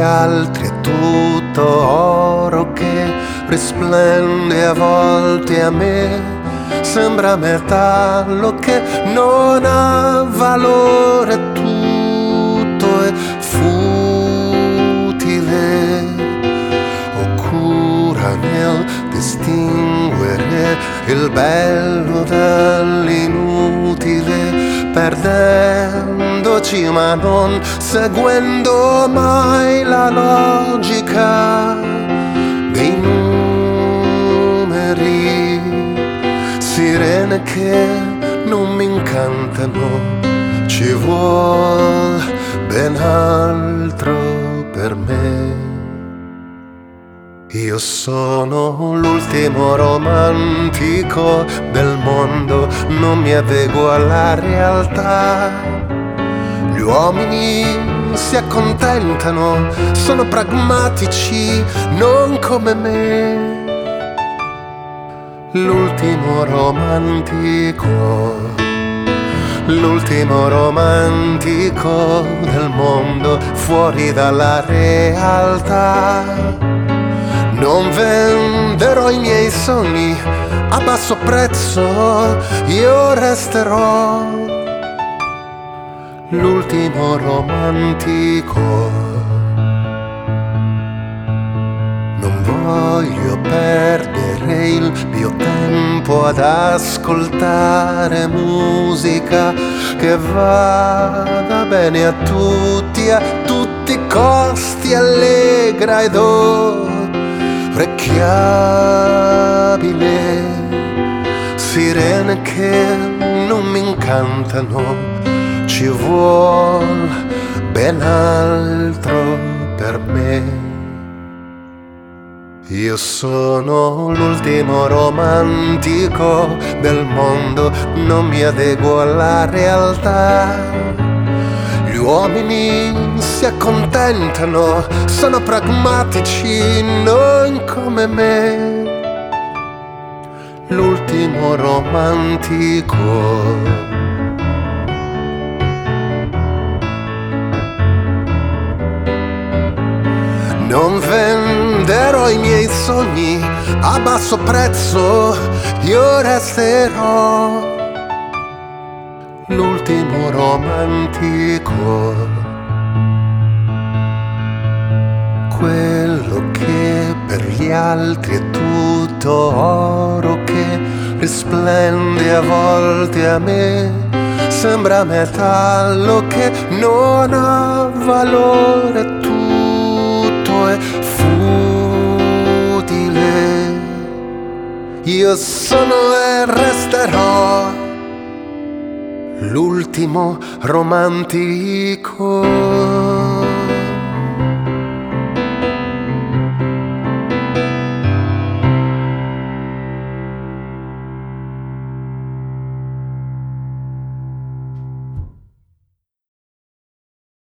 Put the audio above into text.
altri è tutto oro che risplende, a volte a me sembra metallo che non ha valore, tutto è futile. Ho cura nel distinguere il bello dall'inutile, perdendoci ma non seguendo mai la logica dei numeri. Sirene che non mi incantano, ci vuol ben altro per me. Io sono l'ultimo romantico del mondo, non mi adeguo alla realtà. Gli uomini si accontentano, sono pragmatici, non come me. L'ultimo romantico del mondo, fuori dalla realtà. Non venderò i miei sogni a basso prezzo, io resterò l'ultimo romantico. Non voglio perdere il mio tempo ad ascoltare musica che vada bene a tutti i costi, allegra ed orecchiabile. Sirene che non mi incantano, ci vuol ben altro per me. Io sono l'ultimo romantico del mondo, non mi adeguo alla realtà. Gli uomini si accontentano, sono pragmatici, non come me. L'ultimo romantico. Non venderò i miei sogni a basso prezzo, io resterò l'ultimo romantico. Quello che per gli altri è tutto oro che risplende, a volte a me sembra metallo che non ha valore, è futile. Io sono e resterò l'ultimo romantico.